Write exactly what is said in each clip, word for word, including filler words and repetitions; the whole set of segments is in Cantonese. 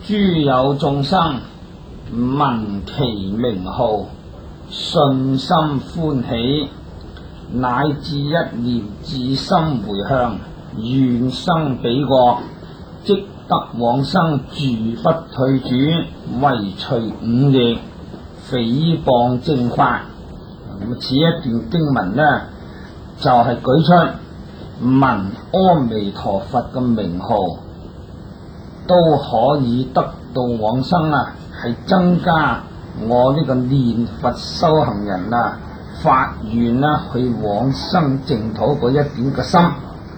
諸有眾生聞其名號，信心歡喜，乃至一念至心回向，願生彼國，即得往生住不退轉，唯除五逆，誹謗正法。咁此一段經文呢，就係、是、舉出聞阿彌陀佛嘅名號都可以得到往生啊，係增加我呢個念佛修行人啊發願啦去往生淨土嗰一點嘅心。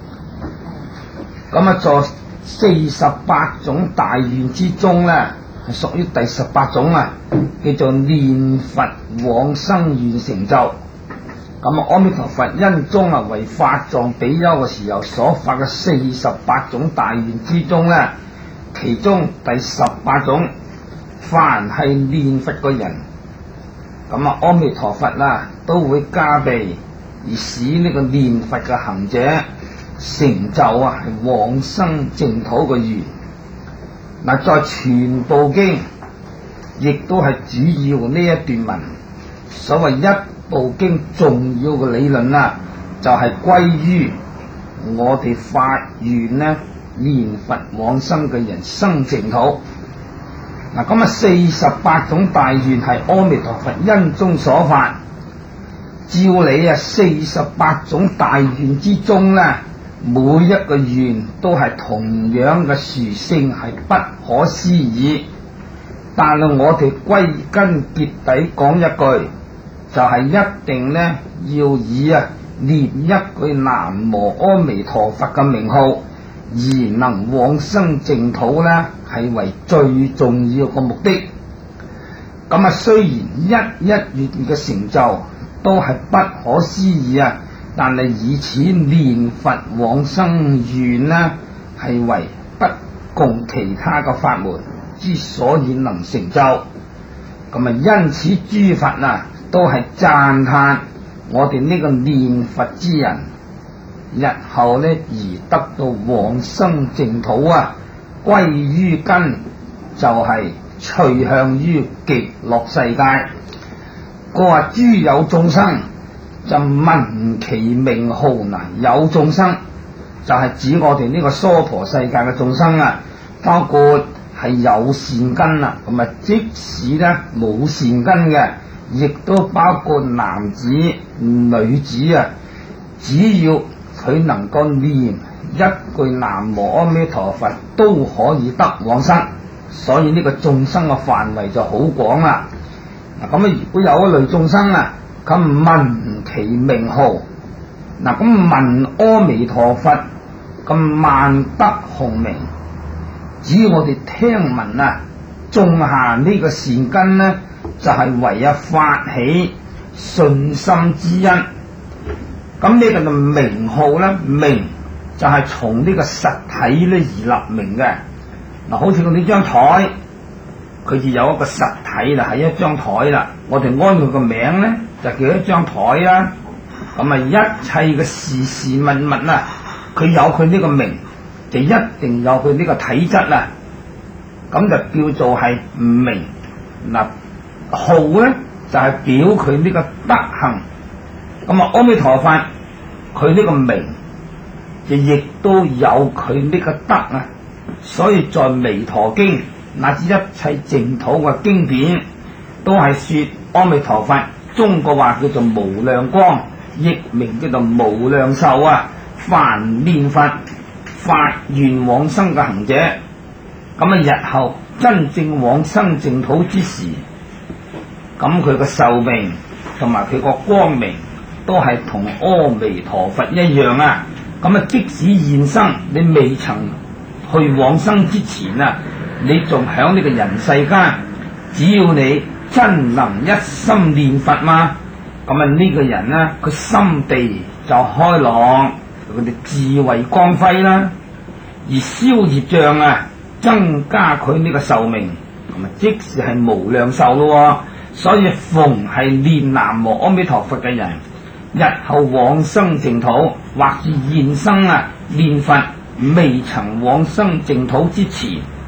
咁啊，在四十八種大願之中呢，係屬於第十八種啊，叫做念佛往生願成就。咁啊，阿彌陀佛因中啊為法藏比丘嘅時候所發嘅四十八種大願之中呢，其中第十八種，凡係念佛嘅人，咁啊阿彌陀佛啊都會加被而使呢個念佛嘅行者成就啊係往生淨土嘅願。嗱，在全部經亦都係主要呢一段文，所謂一部經重要嘅理論啊，就係、是、歸於我哋發願呢念佛往生嘅人生淨土。嗱，咁啊四十八種大願係阿彌陀佛因中所發，照理啊四十八種大願之中呢，每一個願都係同樣嘅殊勝，係不可思議。但係我哋歸根結底講一句，就係、是、一定呢要以啊念一句南無阿彌陀佛嘅名號而能往生淨土呢，係為最重要嘅目的。咁啊，雖然一一願嘅成就都係不可思議啊，但係以此念佛往生願呢，係為不共其他嘅法門之所以能成就。咁啊，因此諸佛啊都係讚歎我哋呢個念佛之人日後呢而得到往生淨土啊，歸於根就係隨向於極樂世界。佢話諸有眾生就聞其名號嗱，有眾生就係指我哋呢個娑婆世界嘅眾生啊，包括係有善根啊，咁啊即使呢冇善根嘅，亦都包括男子女子啊，只要佢能夠念一句南無阿彌陀佛都可以得往生。所以呢個眾生嘅範圍就好廣啦。嗱，咁啊如果有一類眾生啊，佢聞其名號，嗱，咁聞阿彌陀佛咁萬德洪名，只要我哋聽聞啊，種下呢個善根呢，就係、是、為啊發起信心之因。咁呢個就名號咧，名就係從呢個實體咧而立名嘅。嗱，好似我呢張台，佢就有一個實體啦，係一張台啦。我哋安佢個名咧，就叫一張台啦。咁啊，一切嘅事事物物啊，佢有佢呢個名，就一定有佢呢個體質啦。咁就叫做係名。嗱，號咧就係、是、表佢呢個德行。咁啊，阿彌陀佛佢呢個名就亦都有佢呢個德啊，所以在彌陀經乃至一切淨土嘅經典都係說阿彌陀佛，中國話叫做無量光，譯名叫做無量壽啊。凡念佛發願往生嘅行者，咁啊日後真正往生淨土之時，咁佢個壽命同埋佢個光明都係同阿彌陀佛一樣啊！咁啊，即使現生你未曾去往生之前啊，你仲響呢個人世間，只要你真能一心念佛嘛，咁啊呢個人呢，佢心地就開朗，佢哋智慧光輝啦，而消業障啊，增加佢呢個壽命，咁啊即使係無量壽咯。所以逢係念南無阿彌陀佛嘅人，日後往生淨土，或是現生啊念佛未曾往生淨土之前，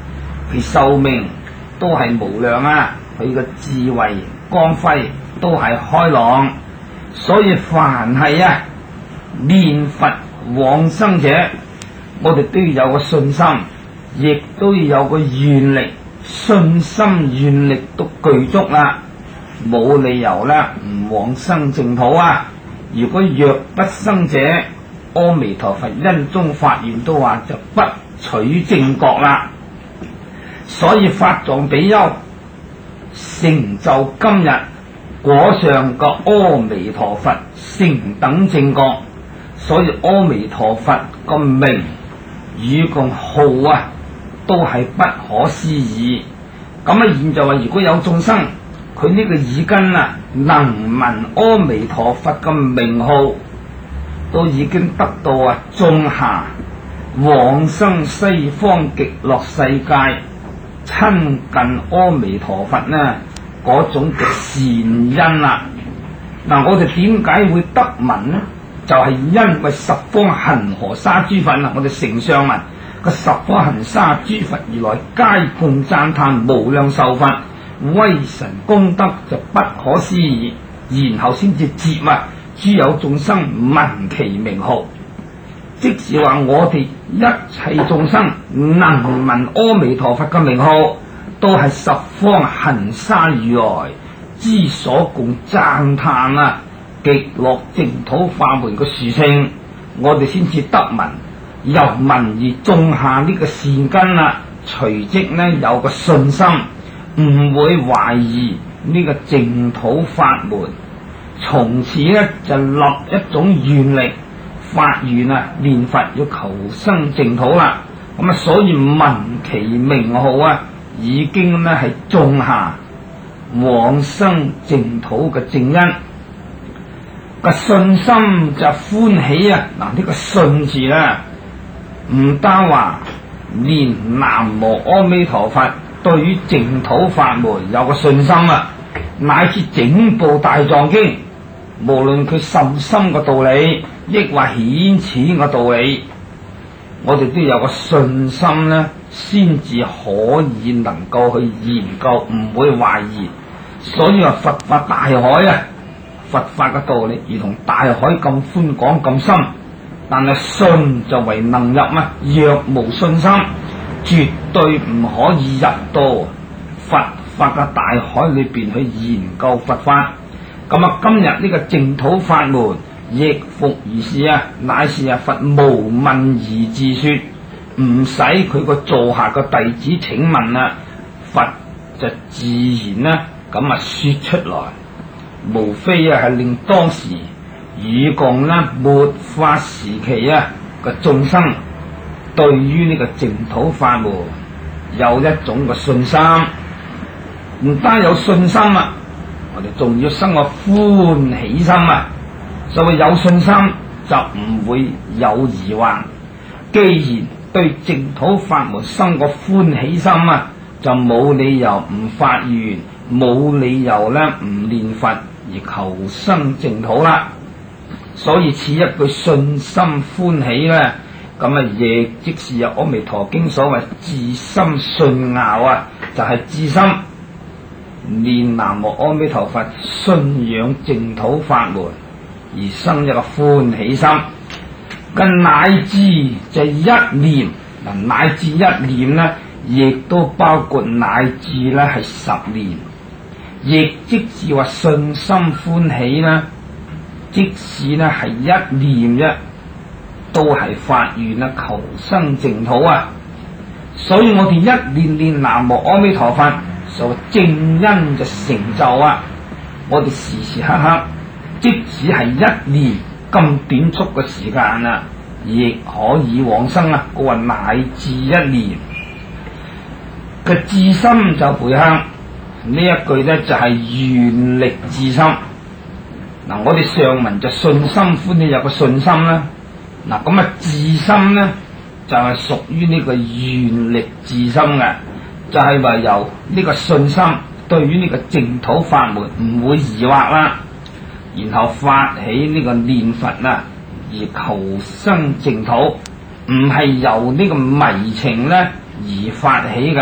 其壽命都係無量啊，佢嘅智慧光輝都係開朗，所以凡係啊念佛往生者，我哋都要有個信心，亦都要有個願力，信心願力都具足啦，冇理由咧唔往生淨土啊！如果若不生者，阿彌陀佛因中發願都話就不取正覺啦。所以法藏比丘成就今日果上個阿彌陀佛成等正覺，所以阿彌陀佛個名與共號啊，都係不可思議。咁啊，現在話如果有眾生，佢呢個耳根啊，能聞阿彌陀佛嘅名號，都已經得到啊種下往生西方極樂世界親近阿彌陀佛呢嗰種嘅善因啦。嗱，我哋點解會得聞呢？就係、是、因為十方恒河沙諸佛啊，我哋承上文個十方恒沙諸佛如來皆共讚歎無量壽佛威神功德就不可思議，然後先至接啊諸有眾生聞其名號，即是話我哋一切眾生能聞阿彌陀佛嘅名號，都係十方恒沙如來之所共讚歎啊極樂淨土法門嘅殊勝，我哋先至得聞，由聞而種下呢個善根啦，隨即呢有個信心，唔會懷疑呢個淨土法門，從此呢就立一種願力發願啊，念佛要求生淨土啦。咁啊，所以聞其名號啊，已經呢係種下往生淨土嘅正因。個信心就歡喜啊！嗱，呢個信字咧，唔單話連南無阿彌陀佛對於淨土法門有個信心啊，乃至整部大藏經，無論佢甚深嘅道理，抑或顯淺嘅道理，我哋都有個信心咧，先至可以能夠去研究，唔會懷疑。所以話佛法大海啊！佛法嘅道理如同大海咁寬廣咁深，但係信就為能入啊！若無信心，絕對唔可以入到佛法嘅大海裏邊去研究佛法。咁啊，今日呢個淨土法門亦復如是啊，乃是啊佛無問而自說，唔使佢個座下嘅弟子請問啊，佛就自然呢咁啊說出來。無非啊係令當時與共呢末法時期啊嘅眾生對於呢個淨土法門有一種嘅信心，唔單有信心啊，我哋仲要生個歡喜心啊。所謂有信心就唔會有疑惑，既然對淨土法門生個歡喜心啊，就冇理由唔發願，冇理由咧唔念佛而求生淨土啦。所以此一句信心歡喜咧，咁啊亦即是有阿彌陀經所謂自心信拗啊，就係、是、自心念南無阿彌陀佛，信仰淨土法門而生一個歡喜心。咁乃至就一念，嗱乃至一念咧，亦都包括乃至咧係十念。亦即是話信心歡喜啦，即使呢係一念啫，都係發願啦，求生淨土啊！所以我哋一念念南無阿彌陀佛，所正因就成就啊！我哋時時刻刻，即使係一念咁短促嘅時間啊，亦可以往生啊！我話乃至一念嘅至心就回向。呢一句咧就係、是、願力至心。嗱，我哋上文就信心歡喜有個信心啦。嗱，咁啊至心咧就係、是、屬於呢個願力至心嘅，就係、是、話由呢個信心對於呢個淨土法門唔會疑惑啦，然後發起呢個念佛啊而求生淨土，唔係由呢個迷情咧而發起嘅。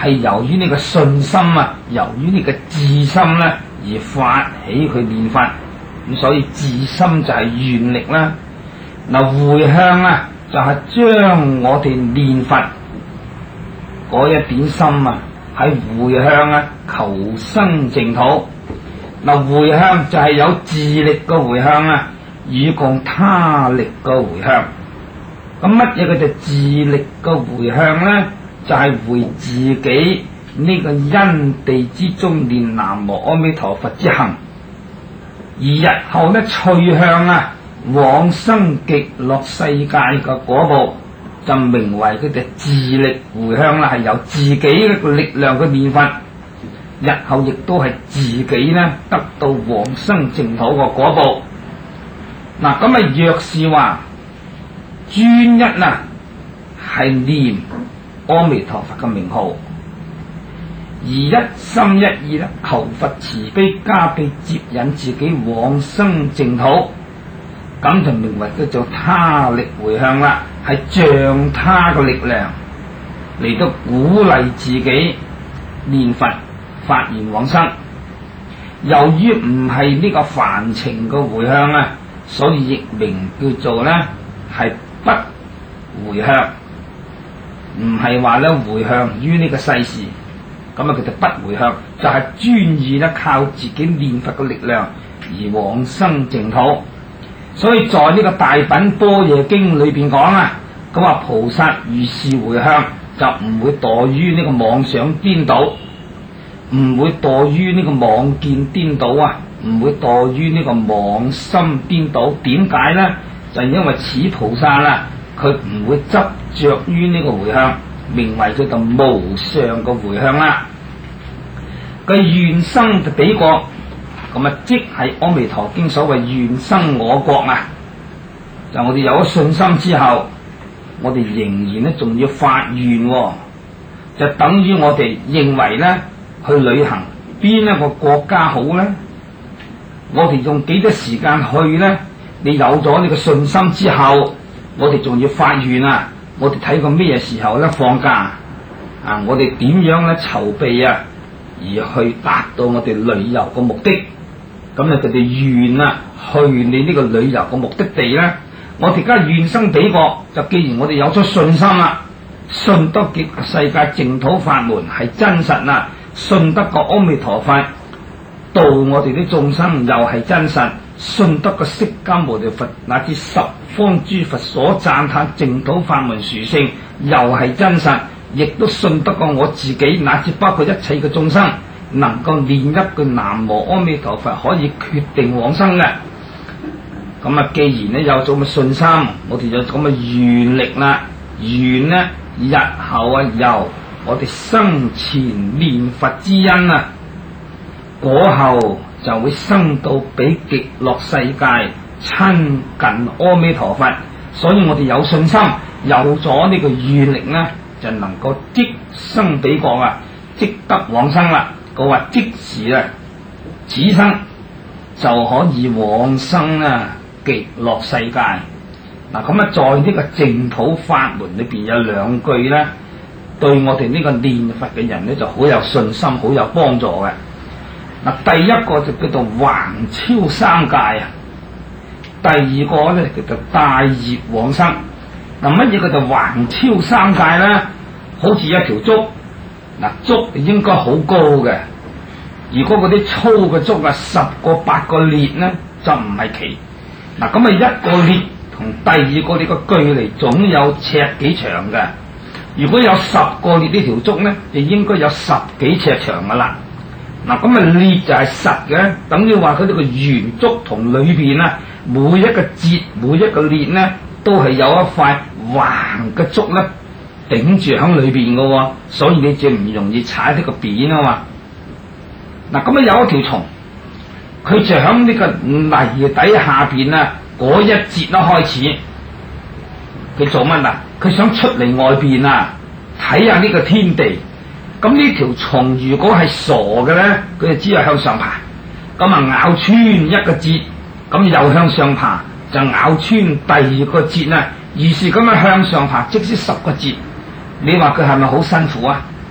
係由於呢個信心啊，由於呢個至心咧而發起去念佛，咁所以至心就係願力啦。嗱，回向啊，就係、是、將我哋念佛嗰一點心啊，喺回向啊求生淨土。嗱，回向就係有自力嘅回向啊，與共他力嘅回向。咁乜嘢叫做自力嘅回向咧？就係、是、回自己呢個因地之中念南無阿彌陀佛之行，而日後咧趣向啊往生極樂世界嘅果報，就名為佢哋自力回向啦，係由自己嘅力量嘅念佛。日後亦都係自己呢得到往生淨土個果報。嗱，咁啊若是話專一啊係念阿彌陀佛嘅名號，而一心一意咧求佛慈悲加被接引自己往生淨土，咁就名為叫做他力回向啦，係仗他嘅力量嚟到鼓勵自己念佛發願往生。由於唔係呢個凡情嘅回向啊，所以亦名叫做咧係不回向，唔係話咧回向於呢個世事，咁啊叫做不回向，就係、是、專意咧靠自己念佛嘅力量而往生淨土。所以在呢個大品般若經裏邊講啊，咁話菩薩如是回向就唔會墮於呢個妄想顛倒，唔會墮於呢個妄見顛倒啊，唔會墮於呢個妄心顛倒。點解呢？就因為此菩薩啦，佢唔會執着於呢個回向，名為叫做無上嘅回向啦。佢願生就彼國，咁啊即係阿彌陀經所謂願生我國啊。就我哋有咗信心之後，我哋仍然咧仲要發願、哦，就等於我哋認為咧去旅行邊一個國家好咧，我哋用幾多時間去咧？你有咗呢個信心之後，我哋仲要發願啊！我哋睇過咩時候咧放假啊？我哋點樣咧籌備啊？而去達到我哋旅遊嘅目的，咁啊佢哋願啊去你呢個旅遊嘅目的地咧，我哋而家願生彼國，就既然我哋有咗信心啦，信得極世界淨土法門係真實啦，信得個阿彌陀佛度我哋啲眾生又係真實，信得個釋迦牟尼佛乃至十方諸佛所讚歎淨土法門殊勝又係真實，亦都信得過我自己乃至包括一切嘅眾生能夠念一句南無阿彌陀佛可以決定往生嘅。咁啊既然咧有咗咁嘅信心，我哋有咁嘅願力啦，願呢日後啊由我哋生前念佛之因啊，果後就會生到比極樂世界親近阿彌陀佛。所以我哋有信心，有咗呢個願力呢，就能夠即生彼國啊，即得往生啦。佢話即時啊，此生就可以往生啊極樂世界。嗱咁啊，在呢個淨土法門裏邊有兩句咧，對我哋呢個念佛嘅人咧就好有信心，好有幫助嘅。嗱，第一個就叫做橫超三界啊，第二個咧叫做帶業往生。嗱，乜嘢叫做橫超三界咧？好似一條竹，嗱竹應該好高嘅，如果嗰啲粗嘅竹啊，十個八個裂咧就唔係奇。嗱咁啊，一個裂同第二個裂嘅距離總有尺幾長嘅，如果有十個裂呢條竹咧，就應該有十幾尺長噶啦。嗱咁啊，裂就係實嘅，等於話佢呢個圓竹同裏邊啊，每一個節每一個裂咧，都係有一塊橫嘅竹咧頂住喺裏邊嘅，所以你就唔容易踩呢個扁啊嘛。嗱咁啊，有一條蟲，佢就喺呢個泥底下邊啊，嗰一節都開始，佢做乜啊？佢想出嚟外邊啊，睇下呢個天地。咁呢條蟲如果係傻嘅咧，佢就只係向上爬，咁啊咬穿一個節，咁又向上爬，就咬穿第二個節啊，於是咁樣向上爬，即使十個節，你話佢係咪好辛苦啊？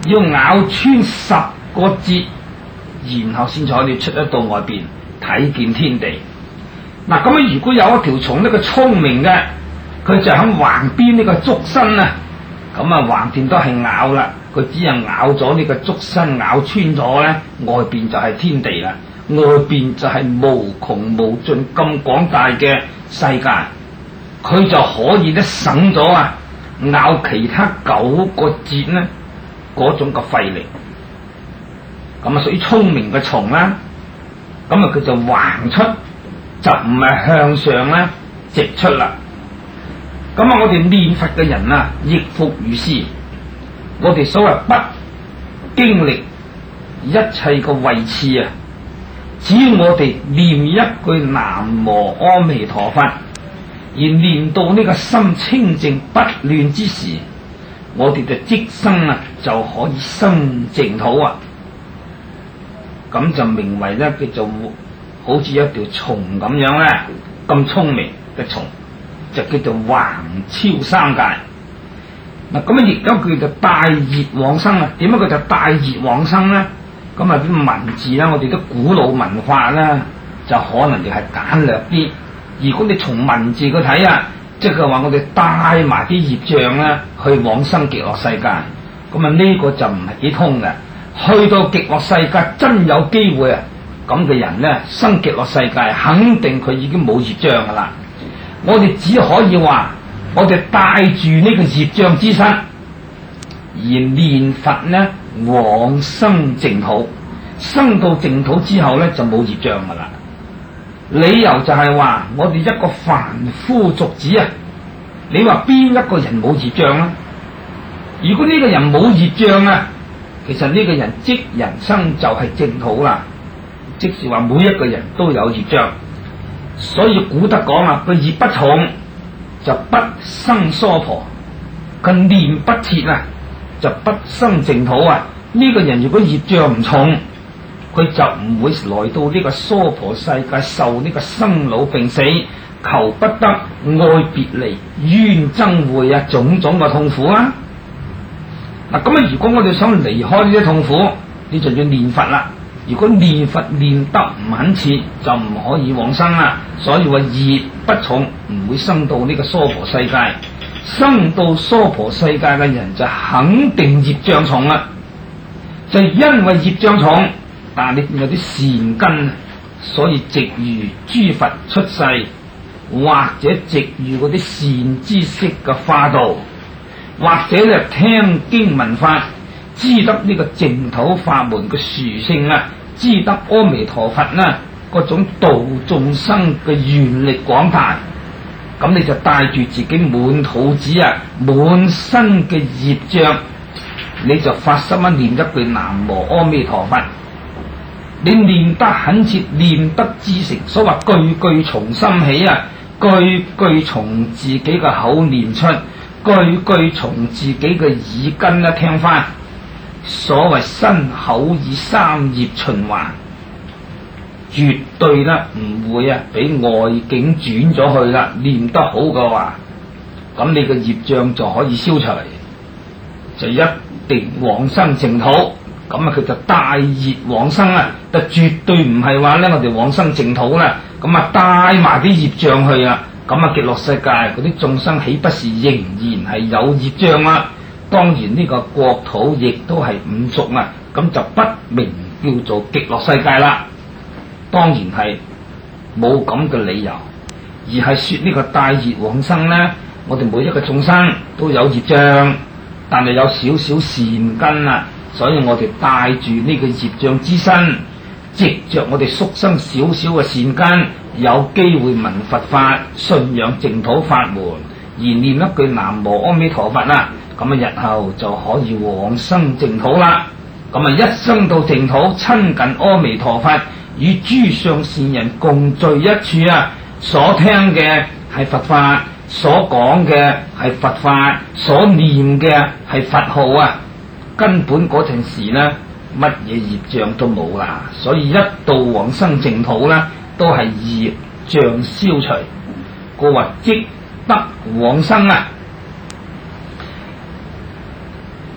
要咬穿十個節，然後先可以出得到外邊睇見天地。嗱，咁啊，如果有一條蟲呢，佢聰明嘅，佢就喺橫邊呢個竹身啊，咁啊橫掂都係咬啦，佢只係咬咗呢個竹身，咬穿咗咧，外邊就係天地啦，外邊就係無窮無盡咁廣大嘅世界，佢就可以咧省咗啊咬其他九個節呢嗰種嘅費力。咁啊屬於聰明嘅蟲啦，咁啊佢就橫出，就唔係向上咧直出啦。咁啊我哋念佛嘅人啊亦復如是，我哋所謂不經歷一切嘅位次啊，只要我哋念一句南無阿彌陀佛，而念到呢個心清淨不亂之時，我哋就即生啊就可以生淨土啊。咁就名為咧叫做好似一條蟲咁樣咧，咁聰明嘅蟲就叫做橫超三界。嗱，咁啊亦都叫做大熱往生啊。點解佢就大熱往生咧？咁啊啲文字咧，我哋啲古老文化咧就可能亦係簡略啲。如果你從文字去睇啊，即係話我哋帶埋啲業障咧去往生極樂世界，咁啊呢個就唔係幾通嘅。去到極樂世界真有機會啊，咁嘅人咧生極樂世界，肯定佢已經冇業障噶啦。我哋只可以話，我哋帶住呢個業障之身而念佛呢往生淨土，生到淨土之後咧就冇業障噶啦。理由就係話我哋一個凡夫俗子啊，你話邊一個人冇業障啊？如果呢個人冇業障啊，其實呢個人即人生就係淨土啦，即是話每一個人都有業障，所以古德講啊，佢業不重就不生娑婆，佢念不切啊就不生淨土啊。呢、這個人如果業障唔重，佢就唔會來到呢個娑婆世界受呢個生老病死、求不得、愛別離、冤憎會啊種種嘅痛苦啊。嗱，咁啊，如果我哋想離開呢啲痛苦，你就要念佛啦。如果念佛念得唔肯切，就唔可以往生啦。所以話業不重，唔會生到呢個娑婆世界。生到娑婆世界嘅人就肯定業障重啦。就因為業障重，但係你有啲善根，所以值遇諸佛出世，或者值遇嗰啲善知識嘅化導。或者咧聽經聞法，知得呢個淨土法門嘅殊勝啊，知得阿彌陀佛啦嗰種度眾生嘅願力廣大，咁你就帶住自己滿肚子啊滿身嘅業障，你就發心一念一句南無阿彌陀佛，你念得懇切，念得至誠，所謂句句從心起啊，句句從自己嘅口念出，句句從自己嘅耳根咧聽翻，所謂身口意三業循環，絕對咧唔會啊俾外境轉咗去啦。念得好嘅話，咁你嘅業障就可以消除，就一定往生淨土。咁啊佢就大熱往生啊，就絕對唔係話咧我哋往生淨土啦，咁啊帶埋啲業障去啊。咁啊極樂世界嗰啲眾生豈不是仍然係有業障啊？當然呢個國土亦都係五濁啊，咁就不名叫做極樂世界啦。當然係冇咁嘅理由，而係說呢個大熱往生呢，我哋每一個眾生都有業障，但係有少少善根啊，所以我哋帶住呢個業障之身，藉着我哋宿生少少嘅善根，有機會聞佛法，信仰淨土法門，而念一句南無阿彌陀佛啦，咁啊日後就可以往生淨土啦。咁啊一生到淨土，親近阿彌陀佛，與諸上善人共聚一處啊！所聽嘅係佛法，所講嘅係佛法，所念嘅係佛號啊！根本嗰陣時呢，乜嘢業障都冇啦，所以一到往生淨土呢，都係業障消除，故話即得往生啊！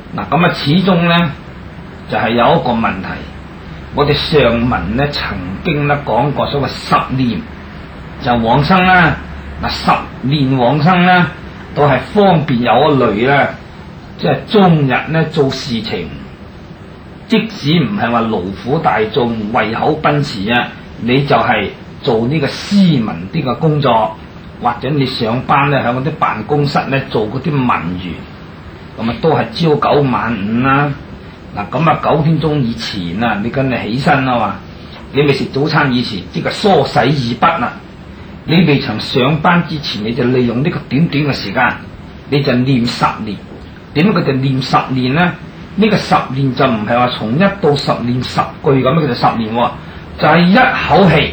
嗱咁啊，始終咧就係、是、有一個問題，我哋上文咧曾經咧講過所謂十年就往生啦。嗱，十年往生咧都係方便有一類咧，即係終日咧做事情，即使唔係話勞苦大眾為口奔馳啊，你就係做呢個斯文啲嘅工作，或者你上班咧喺嗰啲辦公室咧做嗰啲文員，咁啊都係朝九晚五啦。嗱咁啊九點鐘以前啊，你梗係起身啊嘛，你未食早餐以前，即係梳洗二筆啦。你未曾上班之前，你就利用呢個短短嘅時間，你就念十年。點解佢就念十年咧？呢個十年就唔係話從一到十念十句咁樣，佢就十年，就係一口氣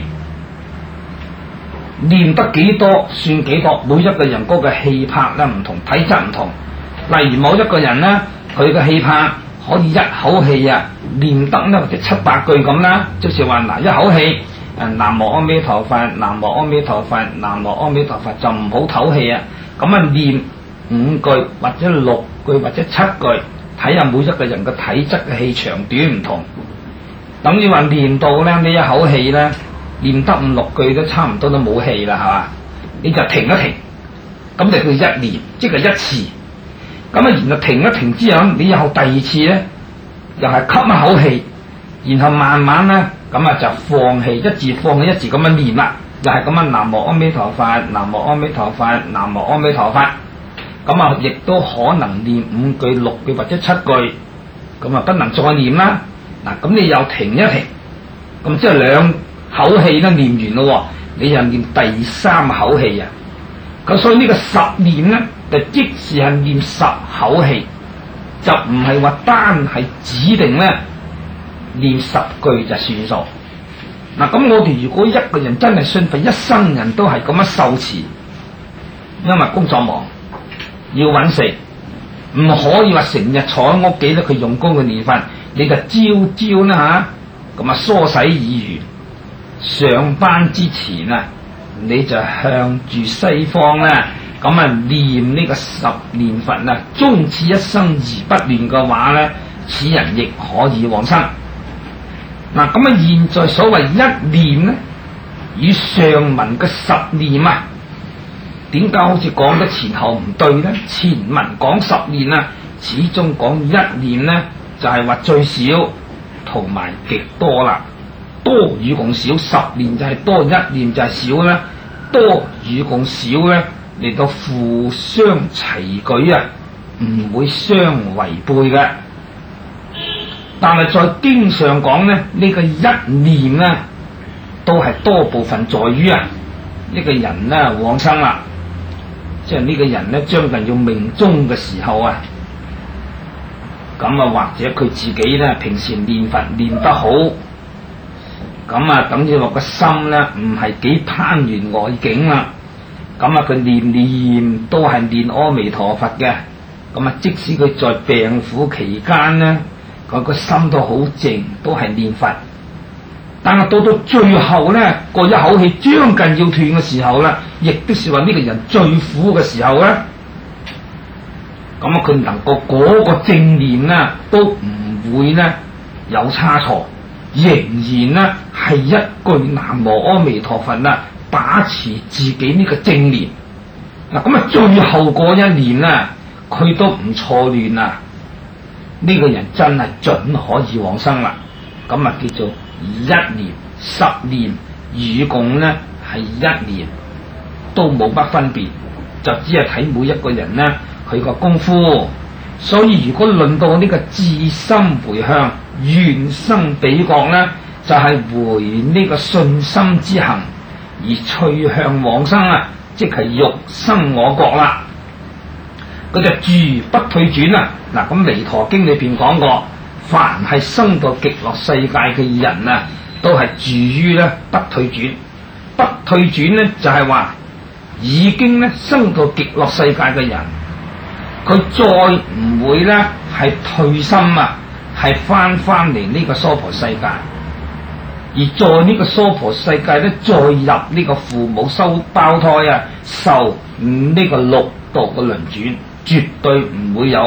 念得幾多算幾多。每一個人嗰個氣魄咧唔同，體質唔同。例如某一個人咧，佢嘅氣魄可以一口氣啊念得咧就七八句咁啦，即是話嗱一口氣誒南無阿彌陀佛，南無阿彌陀佛，南無阿彌陀佛，就唔好唞氣啊。咁啊念五句或者六句或者七句，睇下每一個人嘅體質嘅氣長短唔同。等於話念到咧呢一口氣咧念得五六句都差唔多都冇氣啦，係嘛？你就停一停，咁就叫一念，即係一次。咁啊，然後停一停之後，你以後第二次咧又係吸一口氣，然後慢慢咧咁啊就放氣，一字放氣一字咁樣念啦，又係咁樣南無阿彌陀佛，南無阿彌陀佛，南無阿彌陀佛。咁啊，亦都可能念五句、六句或者七句，咁啊不能再念啦。嗱，咁你又停一停，咁即係兩口氣都念完咯，你又念第三口氣啊。咁所以呢個十念咧，就即是係念十口氣，就唔係話單係指定咧念十句就算數。嗱，咁我哋如果一個人真係信佛，一生人都係咁樣受持，因為工作忙要揾食，唔可以話成日坐喺屋企咧，佢用功嘅念佛，你就朝朝啦吓，咁啊梳洗已完，上班之前啊，你就向住西方咧，咁啊念呢個十念佛啊，終此一生而不亂嘅話咧，此人亦可以往生。嗱，咁啊現在所謂一念咧，與上文嘅十念啊，點解好似講得前後唔對咧？前文講十念啊，始終講一念咧，就係話最少同埋極多啦。多與共少，十念就係多，一念就係少啦。多與共少咧，嚟到互相齊舉啊，唔會相違背嘅。但係在經上講咧，呢、這個一念咧，都係多部分在於啊，呢、這個人咧往生啦，即係呢個人咧將近要命終嘅時候啊，咁啊或者佢自己咧平時念佛念得好。咁啊，等於話個心咧唔係幾攀緣外境啦，咁啊佢念念都係念阿彌陀佛嘅，咁啊即使佢在病苦期間咧，佢個心都好靜，都係念佛。但係到到最後咧，過一口氣將近要斷嘅時候啦，亦都是話呢個人最苦嘅時候咧，咁啊佢能夠嗰個正念咧都唔會咧有差錯。仍然咧係一句南無阿彌陀佛啦，把持自己呢個正念。嗱咁啊，最後嗰一年啦，佢都唔錯亂啦，呢、這個人真係準可以往生啦。咁啊叫做一年、十年與共咧係一年，都冇乜分別，就只係睇每一個人咧佢個功夫。所以如果論到呢個至心回向願生彼國咧，就係、是、回呢個信心之行而趨向往生啊，即係欲生我國啦。佢就住不退轉啊！嗱，咁彌陀經裏邊講過，凡係生到極樂世界嘅人啊，都係住於咧不退轉。不退轉咧就係、是、話已經咧生到極樂世界嘅人。佢再唔會咧係退心啊，係翻翻嚟呢個娑婆世界，而在呢個娑婆世界咧再入呢個父母收胞胎啊，受呢個六道嘅輪轉，絕對唔會有咧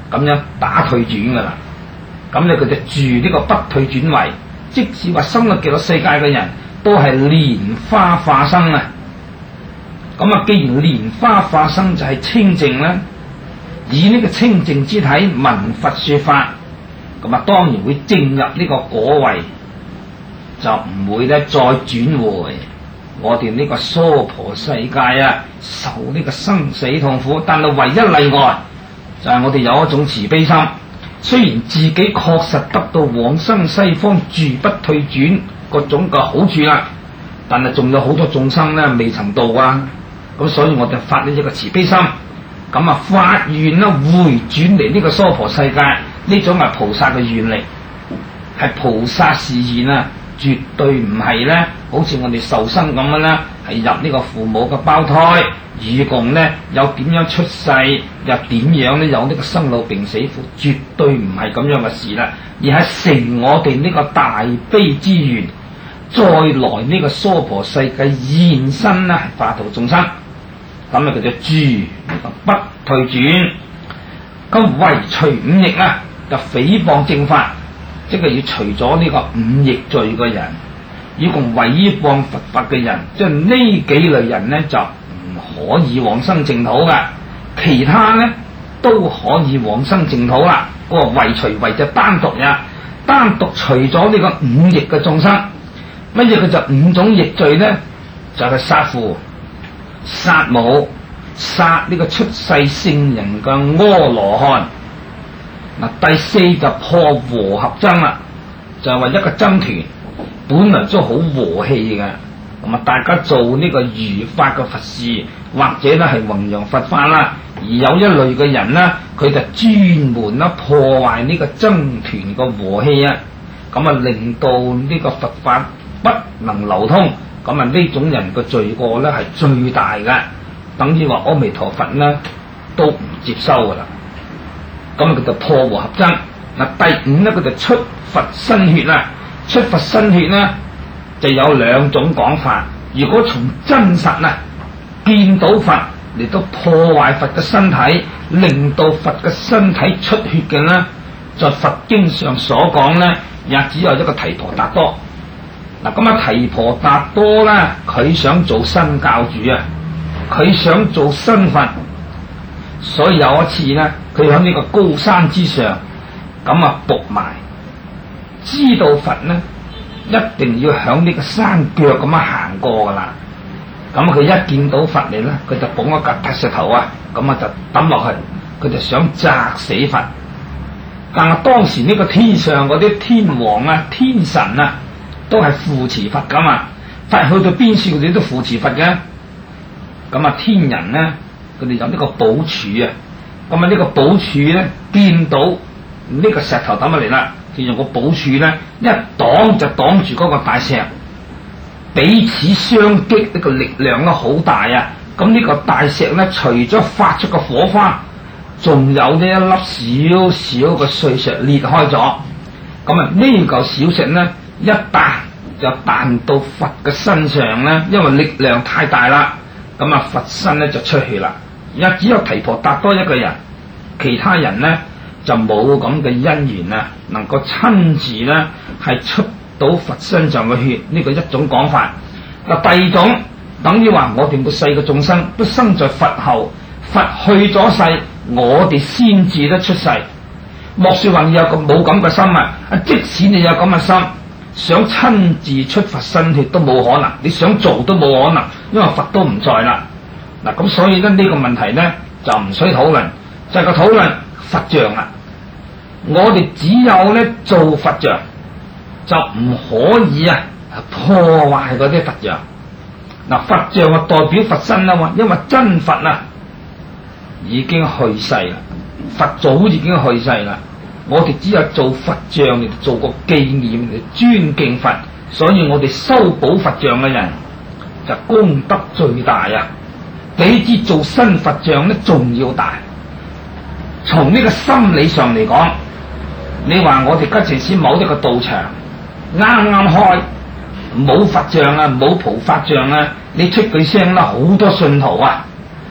咁樣打退轉噶啦。咁咧佢就住呢個不退轉位，即使話生咗極樂世界嘅人都係蓮花化生啊。咁啊，既然蓮花化生就係清淨啦，以呢個清淨之體聞佛說法，咁啊當然會證入呢個果位，就唔會咧再轉回我哋呢個娑婆世界啊，受呢個生死痛苦。但係唯一例外就係我哋有一種慈悲心，雖然自己確實得到往生西方住不退轉各種嘅好處啦，但係仲有好多眾生咧未曾到啊。咁所以我哋發呢一個慈悲心，咁啊發願啦回轉嚟呢個娑婆世界，呢種係菩薩嘅願力，係菩薩示現啊，絕對唔係咧好似我哋受生咁樣啦，係入呢個父母嘅胞胎，以共咧有點樣出世，又點樣咧有呢個生老病死苦，絕對唔係咁樣嘅事啦，而係成我哋呢個大悲之願，再來呢個娑婆世界現身啦，係化度眾生。咁啊，佢就住呢個不退轉，咁唯除五逆啊，就誹謗正法，即係要除咗呢個五逆罪嘅人，以共毀謗佛法嘅人，即係呢幾類人咧就唔可以往生淨土噶，其他咧都可以往生淨土啦。嗰個唯除唯就單獨呀，單獨除咗呢個五逆嘅眾生，乜嘢佢就五種逆罪咧，就係殺父、殺母、殺呢個出世聖人嘅阿羅漢。嗱，第四就破和合僧啦，就係話一個僧團本來都好和氣嘅，咁啊大家做呢個如法嘅佛事，或者咧係弘揚佛法啦，而有一類嘅人咧，佢就專門啦破壞呢個僧團嘅和氣啊，咁啊令到呢個佛法不能流通。咁啊呢種人嘅罪過咧係最大嘅，等於話阿彌陀佛咧都唔接收噶啦。咁啊佢就破和合僧。嗱，第五咧佢就出佛身血啦，出佛身血咧就有兩種講法。如果從真實啊見到佛嚟到破壞佛嘅身體，令到佛嘅身體出血嘅咧，在佛經上所講咧，也只有一個提婆達多。嗱，咁啊提婆達多咧，佢想做新教主啊，佢想做新佛，所以有一次咧，佢喺呢個高山之上，咁啊伏埋，知道佛咧一定要響呢個山腳咁樣行過噶啦。咁佢一見到佛嚟咧，佢就捧一嚿大石頭啊，咁啊就抌落去，佢就想砸死佛。但係當時呢個天上嗰啲天王啊、天神啊，都係扶持佛噶嘛，佛去到邊處佢哋都扶持佛嘅。咁啊天人咧，佢哋有呢個寶柱啊，咁啊呢個寶柱咧見到呢個石頭抌落嚟啦，就用個寶柱咧一擋就擋住嗰個大石，彼此相擊，呢個力量咧好大啊！咁呢個大石咧，除咗發出個火花，仲有呢一粒小小嘅碎石裂開咗。咁啊呢嚿小石咧一彈就彈到佛嘅身上咧，因為力量太大啦，咁啊佛身咧就出血啦。也只有提婆達多一個人，其他人咧就冇咁嘅因緣啊，能夠親自咧係出到佛身上嘅血，呢個一種講法。嗱，第二種等於話我哋每世嘅眾生都生在佛後，佛去咗世，我哋先至得出世。莫說話你有個冇咁嘅心啊！即使你有咁嘅心，想親自出佛身血都冇可能，你想做都冇可能，因為佛都唔在啦。嗱，咁所以咧呢個問題咧就唔需討論，就係個討論佛像啦。我哋只有咧做佛像，就唔可以啊破壞嗰啲佛像。嗱，佛像啊代表佛身啊嘛，因為真佛啊已經去世啦，佛早已經去世啦。我哋只有做佛像嚟做個紀念嚟尊敬佛，所以我哋修補佛像嘅人就功德最大啊！比之做新佛像咧仲要大。從呢個心理上嚟講，你話我哋吉祥寺某一個道場啱啱開，冇佛像啊，冇菩薩像啊，你出句聲啦，好多信徒啊，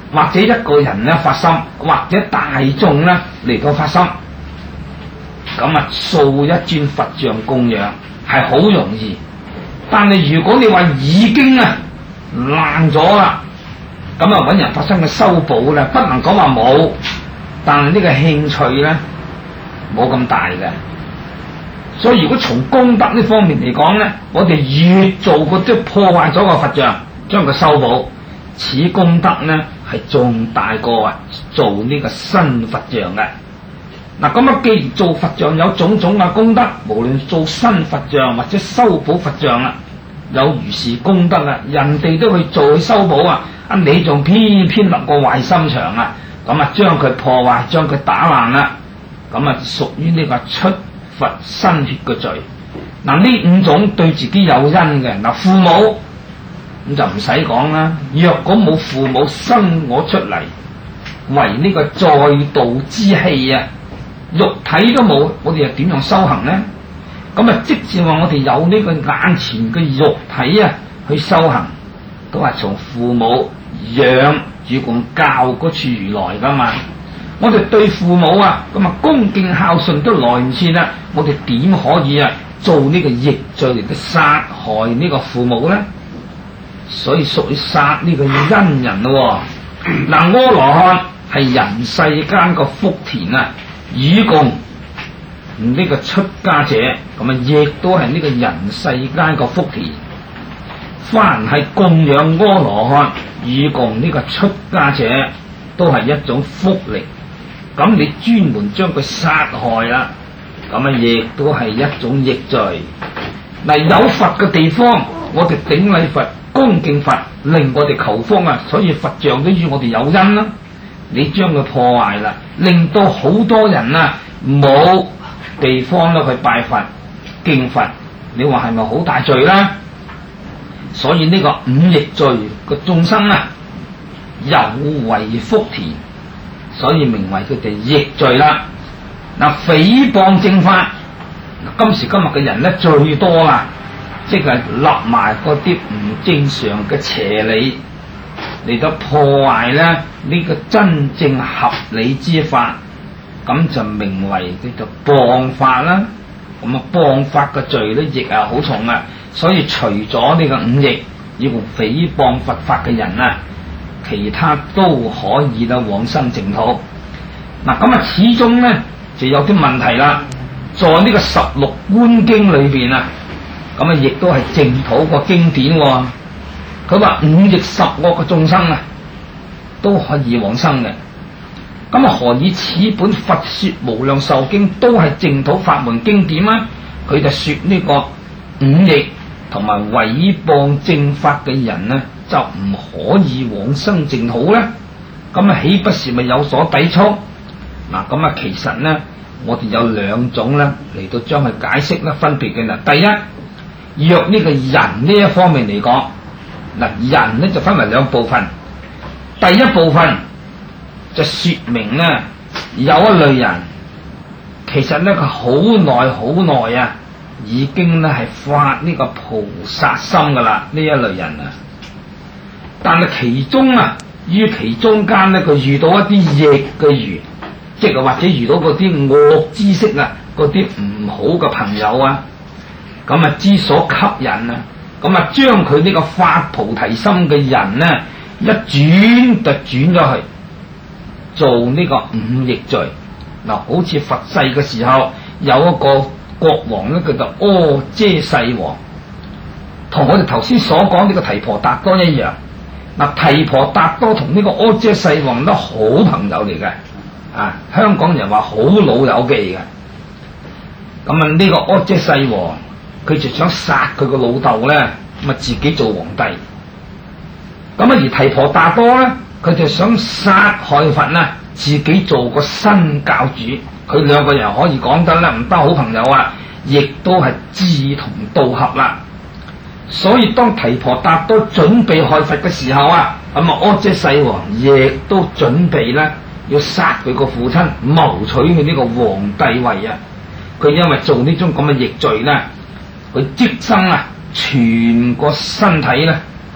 或者一個人咧發心，或者大眾咧嚟到發心，咁啊塑一尊佛像供養係好容易。但係如果你話已經啊爛咗啦，咁啊揾人發生嘅修補咧，不能講話冇，但係呢個興趣咧冇咁大嘅。所以如果從功德呢方面嚟講咧，我哋越做嗰啲破壞咗個佛像，將佢修補，此功德咧係仲大過啊做呢個新佛像嘅。嗱，咁啊，既然做佛像有種種嘅功德，無論做新佛像或者修補佛像啦，有如是功德啊，人哋都去做去修補啊，啊你仲偏偏立個壞心腸啊，咁啊將佢破壞，將佢打爛啦，咁啊屬於呢個出佛身血嘅罪。嗱，呢五種對自己有因嘅，嗱父母咁就唔使講啦，若果冇父母生我出嚟為呢個在道之器啊，肉體都冇，我哋又點樣修行呢？咁啊，即使話我哋有呢個眼前嘅肉體啊，去修行，都係從父母養主共教嗰處而來噶嘛。我哋對父母啊，咁啊恭敬孝順都來唔切啦，我哋點可以啊做呢個逆罪嚟到殺害呢個父母呢？所以屬於殺呢個恩人咯。嗱，阿羅漢係人世間個福田啊，以供呢個出家者，咁啊亦都係呢個人世間個福田。凡係供養阿羅漢以供呢個出家者，都係一種福利。咁你專門將佢殺害啦，咁啊亦都係一種逆罪。嗱，有佛嘅地方，我哋頂禮佛、恭敬佛，令我哋求福啊，所以佛像都與我哋有因啦。你將佢破壞啦，令到好多人啊冇地方咧去拜佛、敬佛，你話係咪好大罪啦？所以呢個五逆罪嘅眾生啊，有違福田，所以名為佢哋逆罪啦。嗱，誹謗正法，今時今日嘅人咧最多啦，即係立埋嗰啲唔正常嘅邪理嚟到破壞咧呢個真正合理之法，咁就名為叫做謗法啦。咁啊，謗法嘅罪咧亦係好重啊。所以除咗呢個五逆要誹謗佛法嘅人啊，其他都可以啦往生淨土。嗱，咁啊始終咧就有啲問題啦。在呢個十六觀經裏邊啊，咁啊亦都係淨土個經典喎。佢話五逆十惡嘅眾生啊，都可以往生嘅。咁啊，何以此本佛說無量壽經都係淨土法門經典啊？佢就說呢個五逆同埋誹謗正法嘅人呢，就唔可以往生淨土咧。咁啊，豈不是咪有所抵觸？嗱，咁啊，其實呢，我哋有兩種咧嚟到將佢解釋咧，分別嘅啦。第一，若呢個人呢一方面嚟講，嗱，人呢就分為兩部分。第一部分就說明呢，有一類人，其實呢，佢好耐好耐啊，已經咧係發呢個菩薩心噶啦，呢一類人啊。但係其中啊，於其中間呢，佢遇到一啲逆嘅緣，即係或者遇到嗰啲惡知識啊，嗰啲唔好嘅朋友啊，咁啊之所吸引啊，咁啊將佢呢個發菩提心嘅人呢，一轉就轉咗去做呢個五逆罪。嗱，好似佛世嘅時候有一個國王咧，叫做阿闍世王，同我哋頭先所講呢個提婆達多一樣。嗱，提婆達多同呢個阿闍世王都好朋友嚟嘅，啊，香港人話好老友記嘅。咁啊，呢個阿闍世王佢就想殺佢個老豆咧，咁啊自己做皇帝。咁啊，而提婆達多咧，佢就想殺害佛啦，自己做個新教主。佢兩個人可以講得咧，唔得好朋友啊，亦都係志同道合啦。所以當提婆達多準備害佛嘅時候啊，咁啊阿闍世王亦都準備咧要殺佢個父親，謀取佢呢個皇帝位啊。佢因為做呢種咁嘅逆罪咧，佢即生啊全個身體咧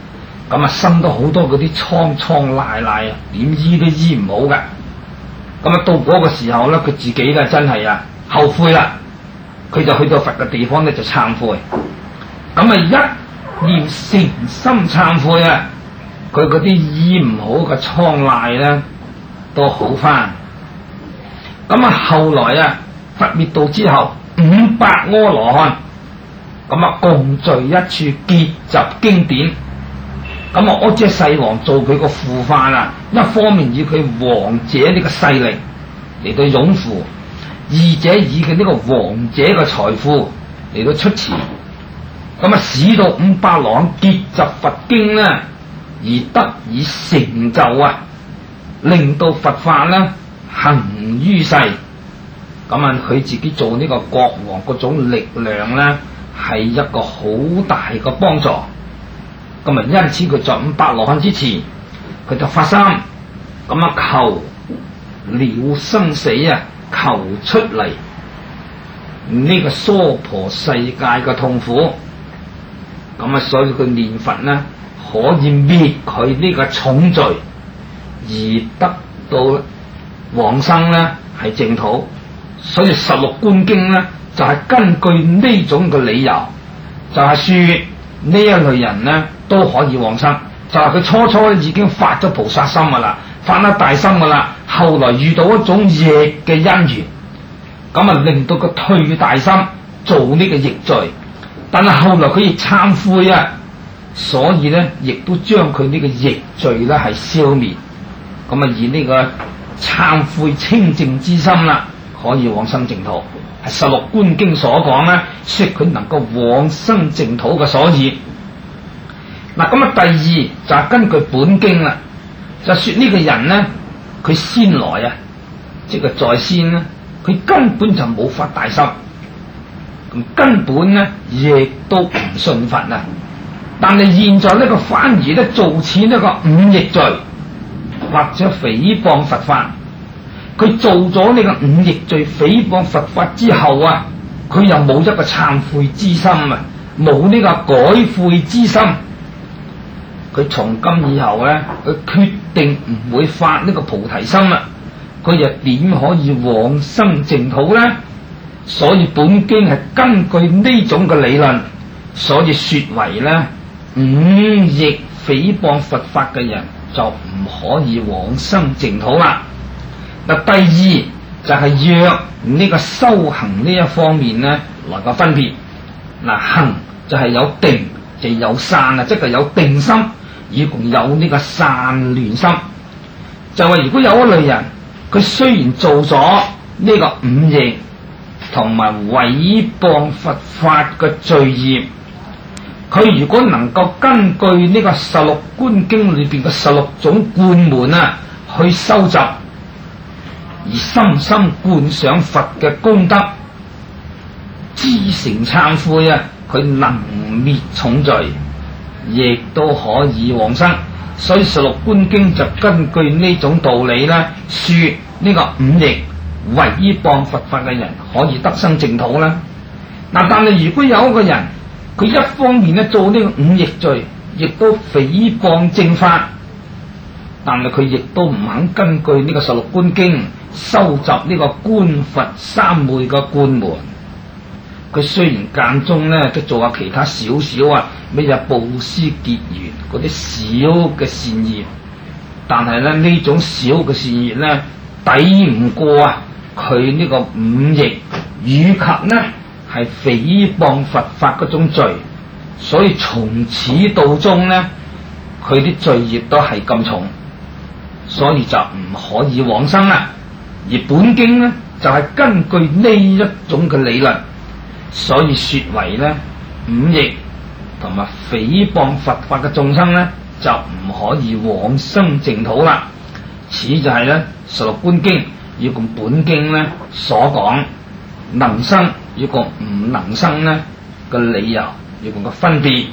咁啊生到好多嗰啲瘡瘡賴賴啊，點醫都醫唔好㗎。咁啊到嗰個時候咧，佢自己咧真係啊後悔啦，佢就去到佛嘅地方咧就懺悔。咁啊一念誠心懺悔啊，佢嗰啲醫唔好嘅瘡賴咧都好翻。咁啊後來啊佛滅度之後，五百阿羅漢咁啊共聚一處結集經典。咁啊阿闍世王做佢個護法啊，一方面以佢王者呢個勢力嚟到擁護，二者以佢呢個王者嘅財富嚟到出錢。咁啊使到五百阿羅漢結集佛經呢，而得以成就啊，令到佛法呢行於世。咁啊佢自己做呢個國王嗰種力量呢，係一個好大嘅幫助。咁啊因此佢在五百阿羅漢之前，佢就發心咁啊求了生死啊，求出嚟呢個娑婆世界嘅痛苦。咁啊所以佢念佛呢，可以滅佢呢個重罪，而得到往生呢係淨土。所以十六觀經呢，就係、是、根據呢種嘅理由，就係、是、說呢一類人呢都可以往生。就係、是、佢初初已經發咗菩薩心噶啦，發咗大心噶啦，後來遇到一種逆嘅因緣，咁啊令到佢退大心做呢個逆罪。但係後來佢亦懺悔啊，所以咧亦都將佢呢個逆罪咧係消滅。咁啊以呢個懺悔清淨之心啦，可以往生淨土。係十六觀經所講咧，說佢能夠往生淨土嘅所以。嗱咁啊第二就係、是、根據本經啦，就說呢個人咧，佢先來啊，即係在先咧，佢根本就冇發大心。咁根本咧亦都唔信佛啊！但係現在呢個反而咧做似呢個五逆罪或者誹謗佛法。佢做咗呢個五逆罪誹謗佛法之後啊，佢又冇一個懺悔之心啊，冇呢個改悔之心。佢從今以後咧，佢決定唔會發呢個菩提心啊！佢又點可以往生淨土咧？所以本經係根據呢種嘅理論，所以說為咧五逆誹謗佛法嘅人就唔可以往生淨土啦。嗱，第二就係、是、若呢個修行呢一方面咧來個分別。嗱，行就係有定，就有散啊，即係有定心，以共有呢個散亂心。就話如果有一類人，佢雖然做咗呢個五逆同埋誹謗佛法嘅罪業，佢如果能夠根據呢個十六觀經裏邊嘅十六種觀門啊，去收集，而深深觀想佛嘅功德，知誠懺悔啊，佢能滅重罪，亦都可以往生。所以十六觀經就根據呢種道理咧，說呢個五逆誹謗佛法嘅人可以得生淨土啦。嗱，但係如果有一個人，佢一方面咧做呢個五逆罪，亦都誹謗正法，但係佢亦都唔肯根據呢個十六觀經收集呢個觀佛三昧嘅觀門。佢雖然間中咧都做下其他少少啊，咩嘢布施結緣嗰啲小嘅善業，但係咧呢種小嘅善業咧抵唔過啊佢呢個五逆以及呢係誹謗佛法嗰種罪，所以從始到終呢佢啲罪業都係咁重，所以就唔可以往生啦。而本經呢就係、是、根據呢一種嘅理論，所以說為呢五逆同埋誹謗佛法嘅眾生呢就唔可以往生淨土啦。此就係呢十六觀經以共本經呢所講能生以共唔能生呢嘅理由，以共嘅分別。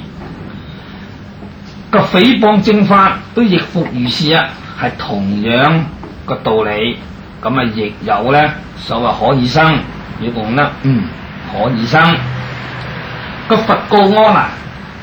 個誹謗正法都亦復如是啊，係同樣個道理。咁啊亦有呢所謂可以生，以共呢嗯可以生。個佛告阿難，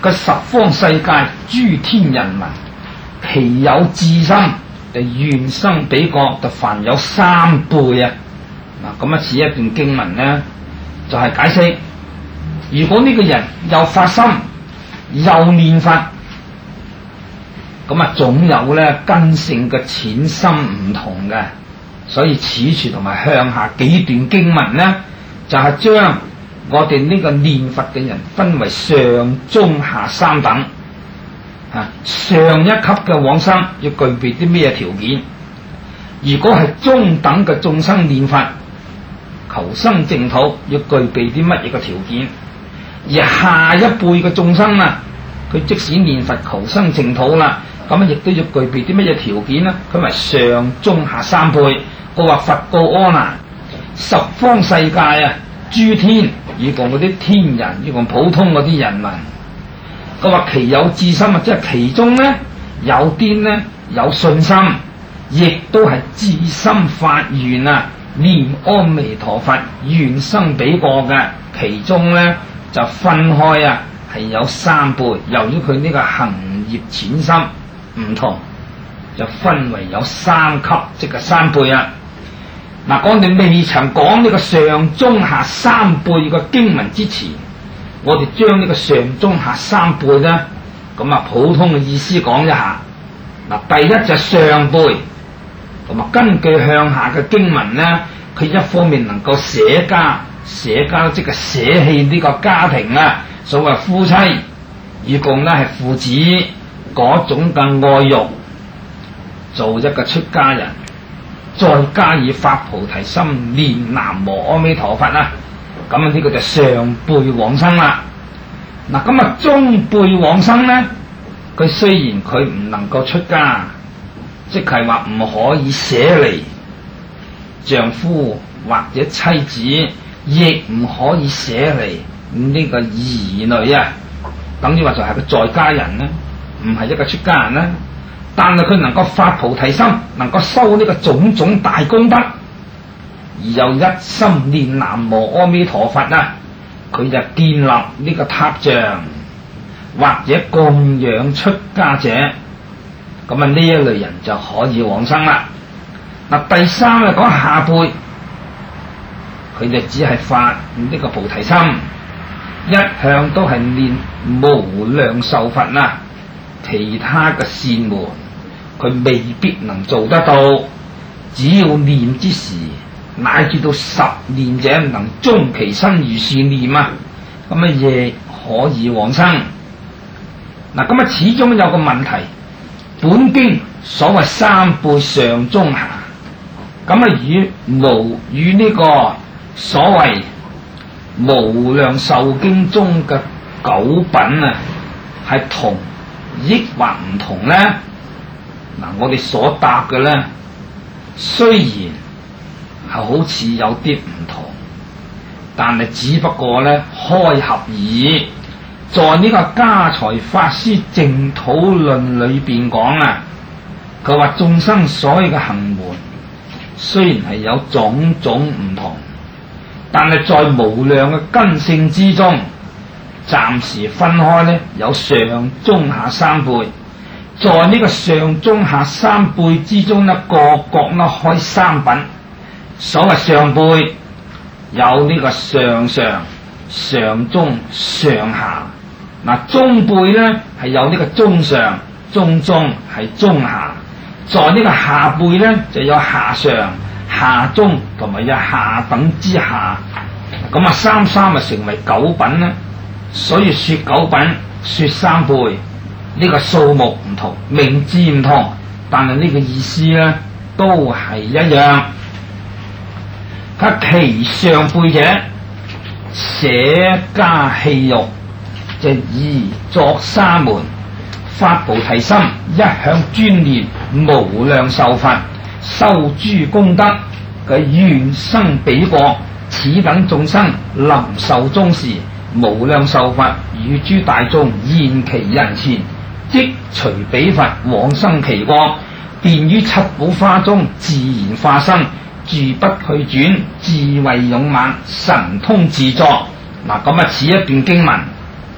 個十方世界諸天人民，其有至心，就願生彼國，就凡有三輩啊！嗱，咁啊，此一段經文咧，就係、是、解釋，如果呢個人又發心又念佛，咁啊，總有咧根性嘅淺深唔同嘅，所以此處同埋向下幾段經文咧，就係、是、將我哋呢個念佛嘅人分為上中下三等。啊，上一級嘅往生要具備啲咩條件？如果係中等嘅眾生念佛求生淨土，要具備啲乜嘢嘅條件？而下一輩嘅眾生啊，佢即使念佛求生淨土啦，咁啊亦都要具備啲乜嘢條件呢？佢咪上中下三輩。我話佛告阿難，十方世界啊，諸天，以共嗰啲天人，以共普通嗰啲人民。佢話其有至心啊，即係其中咧有啲咧有信心，亦都係至心發願啊，念阿彌陀佛，願生彼國嘅。其中咧就分開啊，係有三輩。由於佢呢個行業淺深唔同，就分為有三級，即係三輩啊。嗱，我哋未曾講呢個上中下三輩嘅經文之前，我哋將呢個上中下三輩咧，咁啊普通嘅意思講一下。嗱，第一就係上輩，咁啊根據向下嘅經文咧，佢一方面能夠捨家，捨家即係捨棄呢個家庭啊，所謂夫妻，以共咧係父子嗰種嘅愛欲，做一個出家人，再加以發菩提心，念南無阿彌陀佛啊！咁啊，呢個就上輩往生啦。嗱，咁啊，中輩往生咧，佢雖然佢唔能夠出家，即係話唔可以捨離丈夫或者妻子，亦唔可以捨離呢個兒女啊。等於話就係個在家人咧，唔係一個出家人啦。但係佢能夠發菩提心，能夠修呢個種種大功德，而又一心念南無阿彌陀佛啊，佢就建立呢個塔像或者供養出家者，咁啊呢一類人就可以往生啦。嗱，第三啊講下輩，佢就只係發呢個菩提心，一向都係念無量壽佛啊，其他嘅善門佢未必能做得到，只要念之時，乃至到十念者能終其身如是念啊，咁啊亦可以往生。嗱，咁啊始終有個問題，本經所謂三輩上中下，咁啊與無與呢個所謂無量壽經中嘅九品啊，係同抑或唔同咧？嗱，我哋所答嘅咧，雖然係好似有啲唔同，但係只不過咧開合而已。在呢個家財法師淨土論裏邊講啊，佢話眾生所有嘅行門雖然係有種種唔同，但係在無量嘅根性之中，暫時分開咧有上中下三輩。在呢個上中下三輩之中咧，各各咧開三品。所謂上輩有呢個上上、上中、上下。嗱，中輩咧係有呢個中上、中中係中下。在呢個下輩咧就有下上、下中同埋有下等之下。咁啊三三啊成為九品啦。所以說九品，說三輩，呢個數目唔同，名字唔同，但係呢個意思咧都係一樣。佢其上輩者，捨家棄育，就宜作沙門，發菩提心，一向專念無量壽佛，修諸功德，佢願生彼國。此等眾生臨壽終時，無量壽佛與諸大眾現其人前，即隨彼佛往生其國，便於七寶花中自然化身，住不退轉，智慧勇猛，神通自作。嗱，咁啊，此一段經文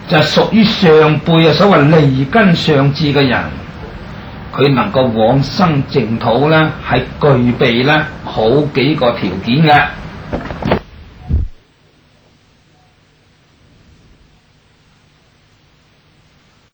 就係屬於上輩啊，所謂利根上智嘅人，佢能夠往生淨土咧，係具備咧好幾個條件嘅。